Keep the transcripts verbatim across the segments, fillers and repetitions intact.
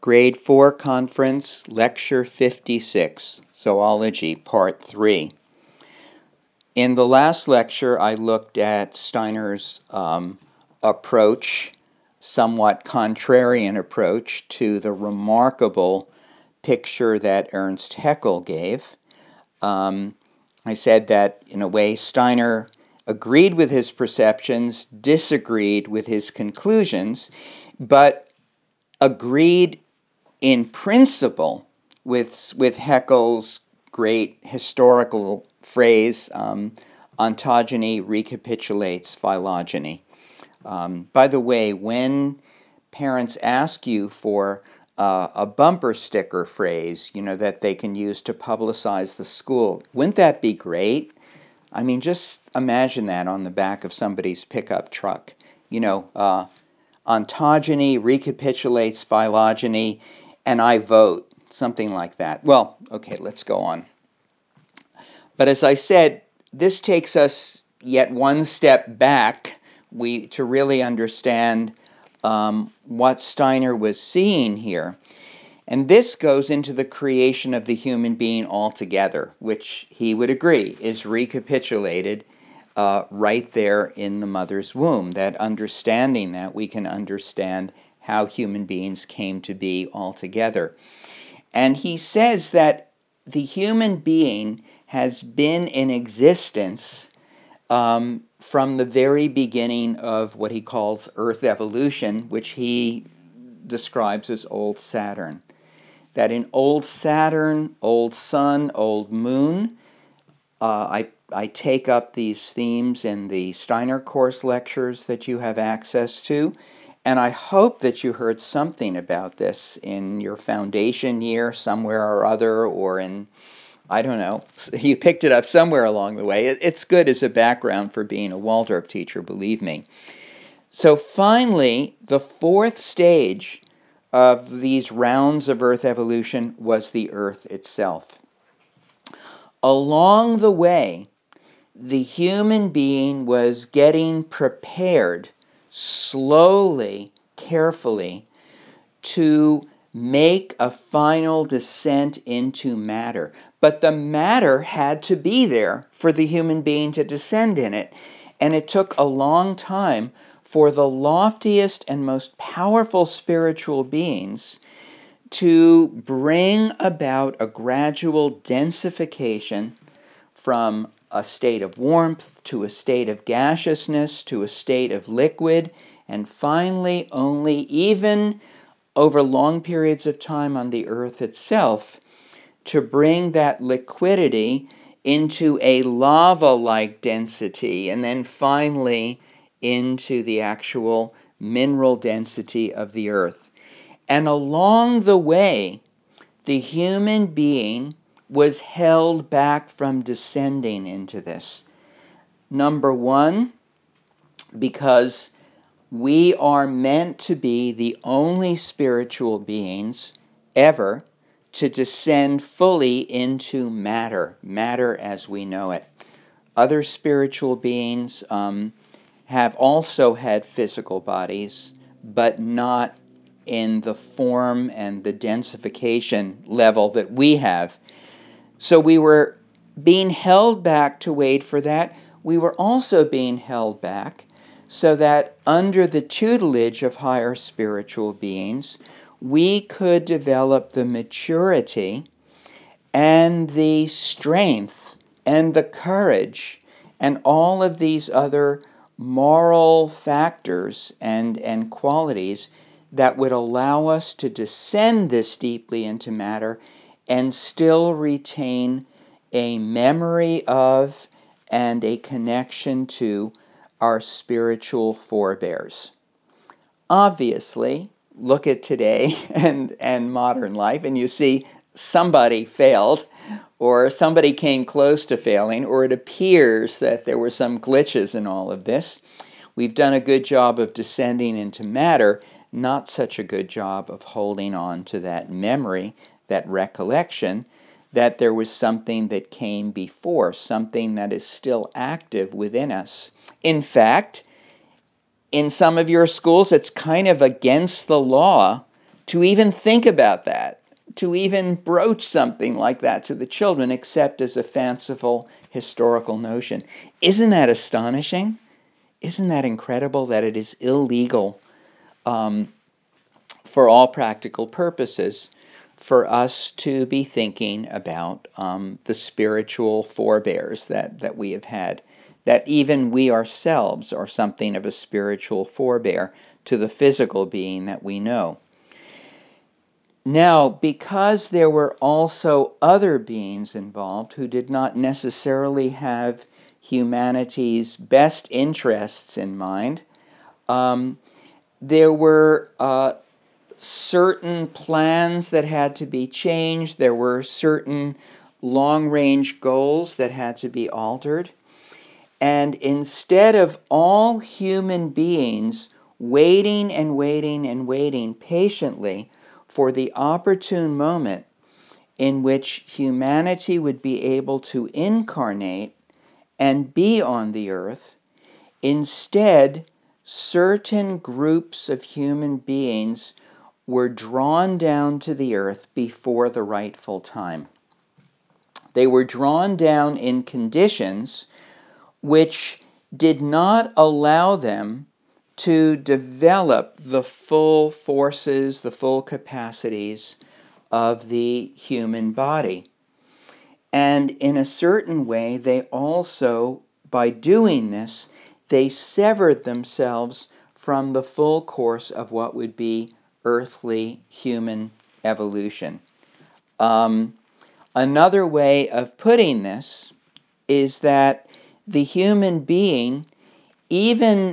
Grade four Conference, Lecture fifty-six, Zoology, Part three. In the last lecture, I looked at Steiner's um, approach, somewhat contrarian approach, to the remarkable picture that Ernst Haeckel gave. Um, I said that, in a way, Steiner agreed with his perceptions, disagreed with his conclusions, but agreed in principle with, with Haeckel's great historical phrase, um, ontogeny recapitulates phylogeny. Um, by the way, when parents ask you for uh, a bumper sticker phrase, you know, that they can use to publicize the school, wouldn't that be great? I mean, just imagine that on the back of somebody's pickup truck. You know, uh, ontogeny recapitulates phylogeny, and I vote, something like that. Well, okay, let's go on. But as I said, this takes us yet one step back we to really understand um, what Steiner was seeing here. And this goes into the creation of the human being altogether, which he would agree is recapitulated uh, right there in the mother's womb. That understanding that we can understand how human beings came to be altogether. And he says that the human being has been in existence um, from the very beginning of what he calls Earth evolution, which he describes as old Saturn. That in old Saturn, old sun, old moon, uh, I, I take up these themes in the Steiner course lectures that you have access to, and I hope that you heard something about this in your foundation year somewhere or other, or in, I don't know, you picked it up somewhere along the way. It's good as a background for being a Waldorf teacher, believe me. So finally, the fourth stage of these rounds of Earth evolution was the Earth itself. Along the way, the human being was getting prepared slowly, carefully, to make a final descent into matter. But the matter had to be there for the human being to descend in it. And it took a long time for the loftiest and most powerful spiritual beings to bring about a gradual densification from a state of warmth to a state of gaseousness to a state of liquid, and finally only even over long periods of time on the earth itself to bring that liquidity into a lava-like density, and then finally into the actual mineral density of the earth. And along the way, the human being was held back from descending into this. Number one, because we are meant to be the only spiritual beings ever to descend fully into matter, matter as we know it. Other spiritual beings um, have also had physical bodies, but not in the form and the densification level that we have. So we were being held back to wait for that. We were also being held back so that under the tutelage of higher spiritual beings, we could develop the maturity and the strength and the courage and all of these other moral factors and, and qualities that would allow us to descend this deeply into matter and still retain a memory of and a connection to our spiritual forebears. Obviously, look at today and, and modern life, and you see somebody failed, or somebody came close to failing, or it appears that there were some glitches in all of this. We've done a good job of descending into matter, not such a good job of holding on to that memory, that recollection, that there was something that came before, something that is still active within us. In fact, in some of your schools, it's kind of against the law to even think about that, to even broach something like that to the children, except as a fanciful historical notion. Isn't that astonishing? Isn't that incredible that it is illegal um, for all practical purposes for us to be thinking about um, the spiritual forebears that, that we have had, that even we ourselves are something of a spiritual forebear to the physical being that we know. Now, because there were also other beings involved who did not necessarily have humanity's best interests in mind, um, there were uh, certain plans that had to be changed. There were certain long-range goals that had to be altered. And instead of all human beings waiting and waiting and waiting patiently for the opportune moment in which humanity would be able to incarnate and be on the earth, instead, certain groups of human beings were drawn down to the earth before the rightful time. They were drawn down in conditions which did not allow them to develop the full forces, the full capacities of the human body. And in a certain way, they also, by doing this, they severed themselves from the full course of what would be earthly human evolution. Um, another way of putting this is that the human being, even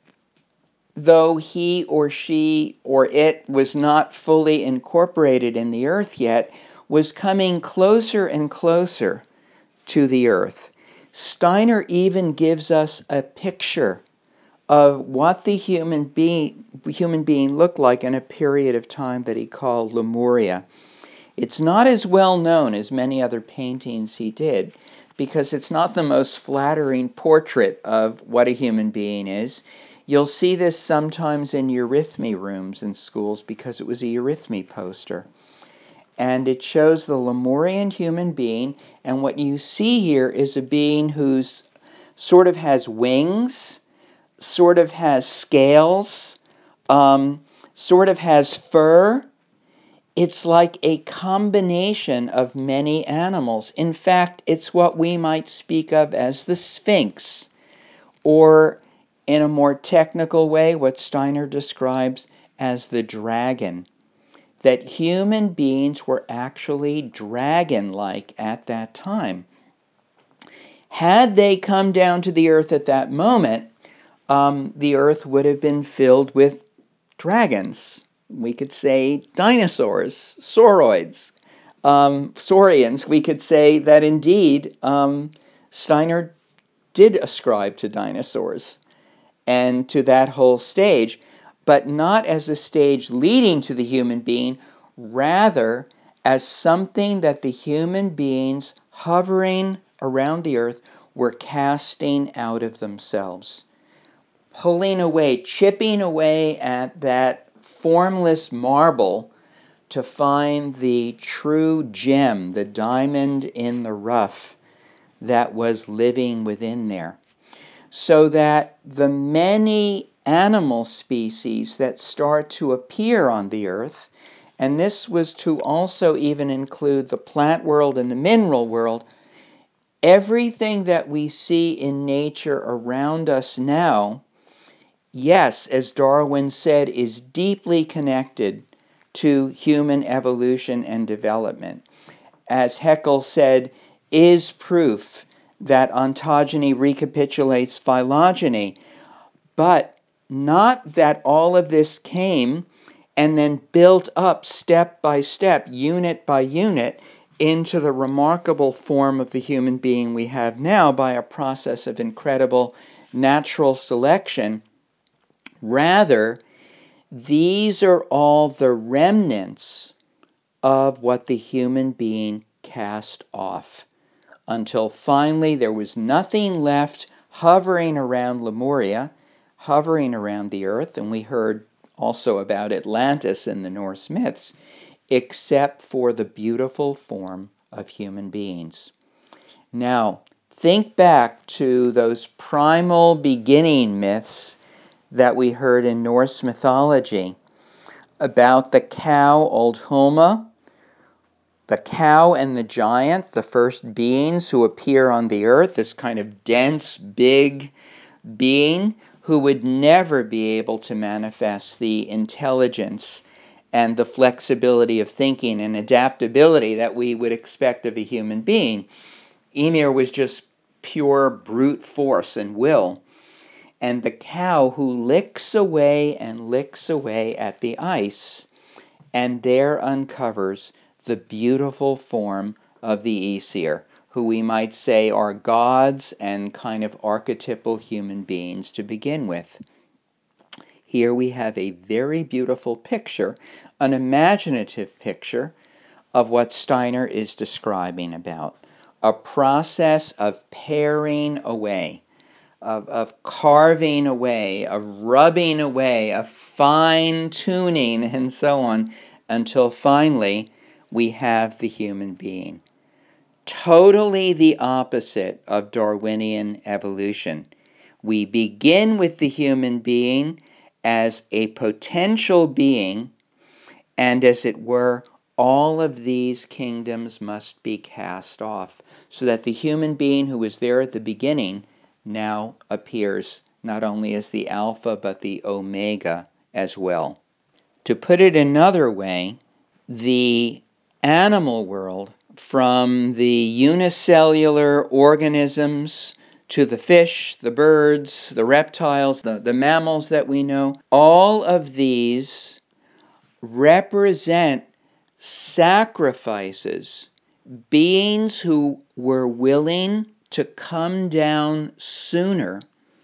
though he or she or it was not fully incorporated in the earth yet, was coming closer and closer to the earth. Steiner even gives us a picture of what the human being, human being looked like in a period of time that he called Lemuria. It's not as well known as many other paintings he did, because it's not the most flattering portrait of what a human being is. You'll see this sometimes in eurythmy rooms in schools because it was a eurythmy poster. And it shows the Lemurian human being, and what you see here is a being who's sort of has wings, sort of has scales, um, sort of has fur. It's like a combination of many animals. In fact, it's what we might speak of as the Sphinx, or in a more technical way, what Steiner describes as the dragon. That human beings were actually dragon-like at that time. Had they come down to the earth at that moment, um, the earth would have been filled with dragons. We could say dinosaurs, sauroids, um, saurians. We could say that indeed um, Steiner did ascribe to dinosaurs and to that whole stage, but not as a stage leading to the human being, rather as something that the human beings hovering around the earth were casting out of themselves, pulling away, chipping away at that formless marble to find the true gem, the diamond in the rough that was living within there. So that the many animal species that start to appear on the earth, and this was to also even include the plant world and the mineral world, everything that we see in nature around us now, yes, as Darwin said, is deeply connected to human evolution and development. As Haeckel said, is proof that ontogeny recapitulates phylogeny, but not that all of this came and then built up step by step, unit by unit, into the remarkable form of the human being we have now by a process of incredible natural selection. Rather, these are all the remnants of what the human being cast off, until finally there was nothing left hovering around Lemuria, hovering around the earth, and we heard also about Atlantis in the Norse myths, except for the beautiful form of human beings. Now, think back to those primal beginning myths that we heard in Norse mythology about the cow Oldhulma, the cow and the giant, the first beings who appear on the earth, this kind of dense, big being who would never be able to manifest the intelligence and the flexibility of thinking and adaptability that we would expect of a human being. Ymir was just pure brute force and will. And the cow who licks away and licks away at the ice, and there uncovers the beautiful form of the Aesir, who we might say are gods and kind of archetypal human beings to begin with. Here we have a very beautiful picture, an imaginative picture of what Steiner is describing about, a process of paring away, of, of carving away, of rubbing away, of fine-tuning, and so on, until finally we have the human being. Totally the opposite of Darwinian evolution. We begin with the human being as a potential being, and as it were, all of these kingdoms must be cast off, so that the human being who was there at the beginning now appears not only as the Alpha, but the Omega as well. To put it another way, the animal world, from the unicellular organisms to the fish, the birds, the reptiles, the, the mammals that we know, all of these represent sacrifices, beings who were willing to come down sooner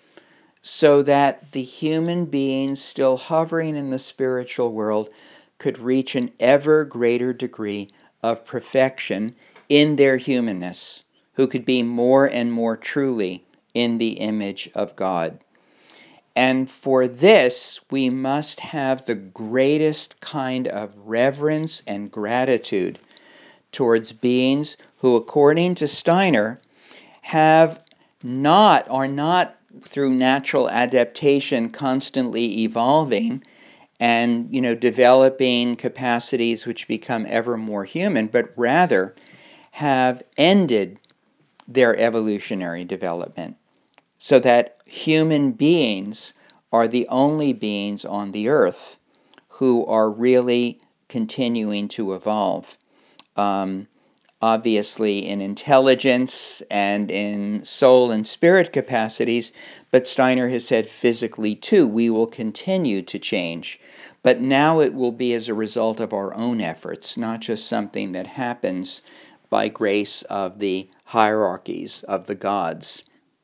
so that the human beings still hovering in the spiritual world could reach an ever greater degree of perfection in their humanness, who could be more and more truly in the image of God. And for this, we must have the greatest kind of reverence and gratitude towards beings who, according to Steiner, have not, are not through natural adaptation constantly evolving and, you know, developing capacities which become ever more human, but rather have ended their evolutionary development, so that human beings are the only beings on the earth who are really continuing to evolve. Um, obviously in intelligence and in soul and spirit capacities, but Steiner has said physically too, we will continue to change. But now it will be as a result of our own efforts, not just something that happens by grace of the hierarchies of the gods.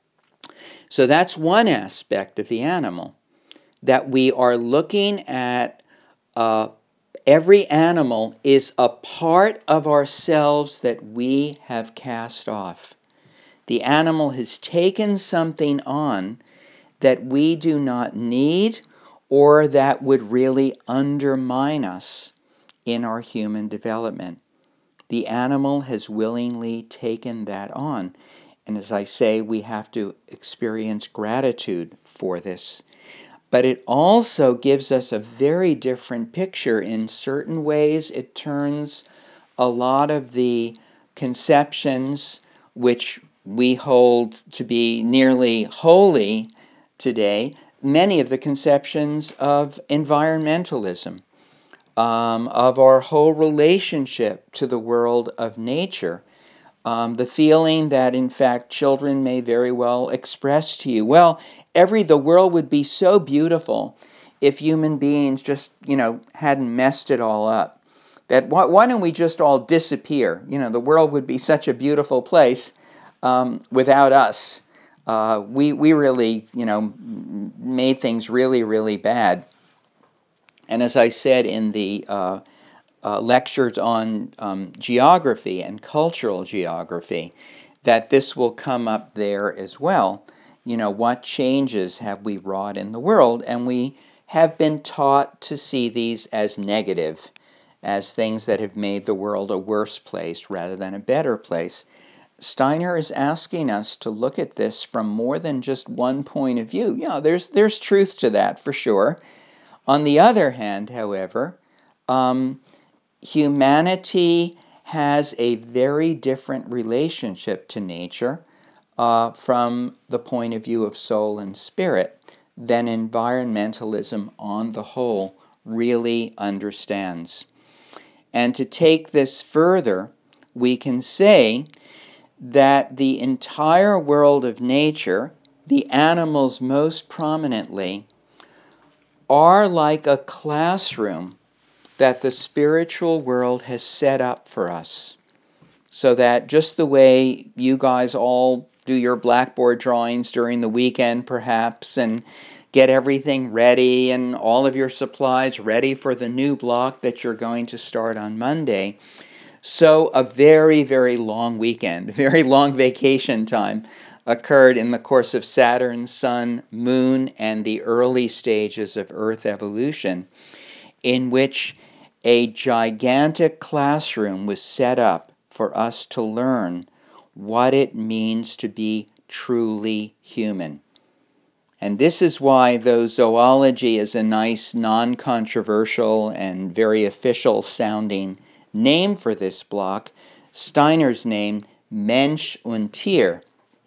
So that's one aspect of the animal, that we are looking at uh, every animal is a part of ourselves that we have cast off. The animal has taken something on that we do not need or that would really undermine us in our human development. The animal has willingly taken that on. And as I say, we have to experience gratitude for this. But it also gives us a very different picture. In certain ways, it turns a lot of the conceptions which we hold to be nearly holy today, many of the conceptions of environmentalism, um, of our whole relationship to the world of nature. Um, the feeling that, in fact, children may very well express to you, well, every the world would be so beautiful if human beings just, you know, hadn't messed it all up. That why, why don't we just all disappear? You know, the world would be such a beautiful place um, without us. Uh, we we really, you know, made things really, really bad. And as I said in the uh, Uh, lectures on um, geography and cultural geography, that this will come up there as well. You know, what changes have we wrought in the world? And we have been taught to see these as negative, as things that have made the world a worse place rather than a better place. Steiner is asking us to look at this from more than just one point of view. Yeah, there's there's truth to that for sure. On the other hand, however, um, humanity has a very different relationship to nature uh, from the point of view of soul and spirit than environmentalism on the whole really understands. And to take this further, we can say that the entire world of nature, the animals most prominently, are like a classroom that the spiritual world has set up for us. So that just the way you guys all do your blackboard drawings during the weekend perhaps, and get everything ready and all of your supplies ready for the new block that you're going to start on Monday, so a very, very long weekend, very long vacation time occurred in the course of Saturn, Sun, Moon, and the early stages of Earth evolution, in which a gigantic classroom was set up for us to learn what it means to be truly human. And this is why, though zoology is a nice, non-controversial, and very official-sounding name for this block, Steiner's name, Mensch und Tier,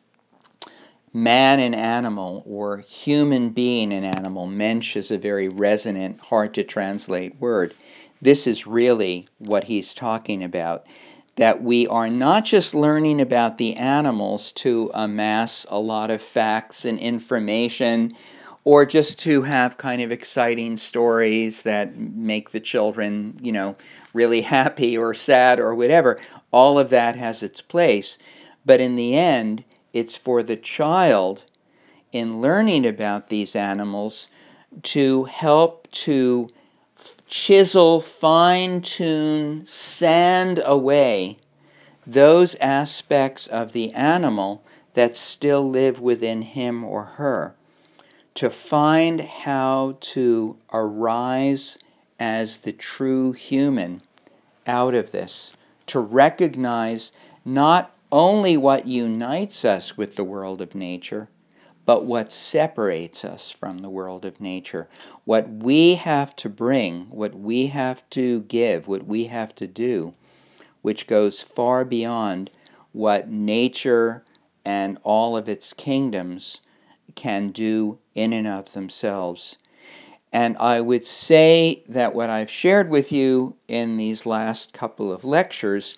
man and animal, or human being and animal. Mensch is a very resonant, hard-to-translate word. This is really what he's talking about, that we are not just learning about the animals to amass a lot of facts and information, or just to have kind of exciting stories that make the children, you know, really happy or sad or whatever. All of that has its place. But in the end, it's for the child, in learning about these animals, to help to chisel, fine-tune, sand away those aspects of the animal that still live within him or her, to find how to arise as the true human out of this, to recognize not only what unites us with the world of nature, but what separates us from the world of nature. What we have to bring, what we have to give, what we have to do, which goes far beyond what nature and all of its kingdoms can do in and of themselves. And I would say that what I've shared with you in these last couple of lectures,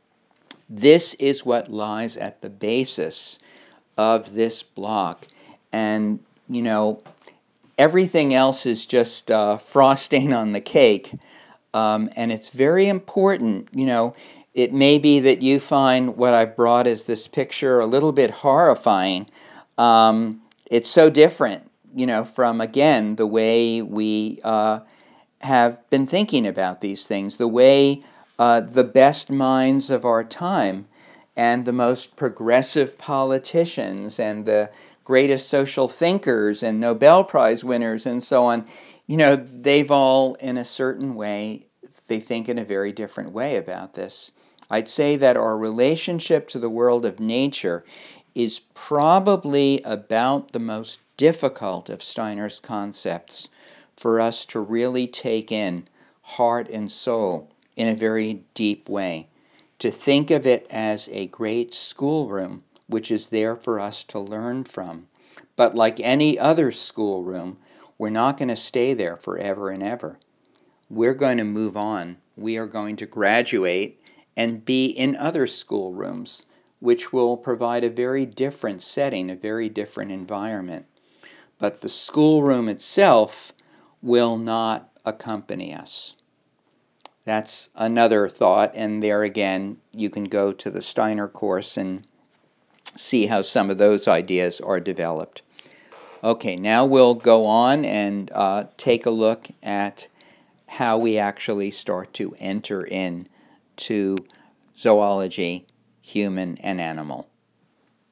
this is what lies at the basis of this block. And, you know, everything else is just uh, frosting on the cake. Um, and it's very important, you know, it may be that you find what I've brought as this picture a little bit horrifying. Um, it's so different, you know, from, again, the way we uh, have been thinking about these things, the way uh, the best minds of our time and the most progressive politicians and the greatest social thinkers and Nobel Prize winners and so on, you know, they've all, in a certain way, they think in a very different way about this. I'd say that our relationship to the world of nature is probably about the most difficult of Steiner's concepts for us to really take in heart and soul in a very deep way. To think of it as a great schoolroom which is there for us to learn from. But like any other schoolroom, we're not going to stay there forever and ever. We're going to move on. We are going to graduate and be in other schoolrooms, which will provide a very different setting, a very different environment. But the schoolroom itself will not accompany us. That's another thought, and there again, you can go to the Steiner course and see how some of those ideas are developed. Okay, now we'll go on and uh, take a look at how we actually start to enter in to zoology, human and animal.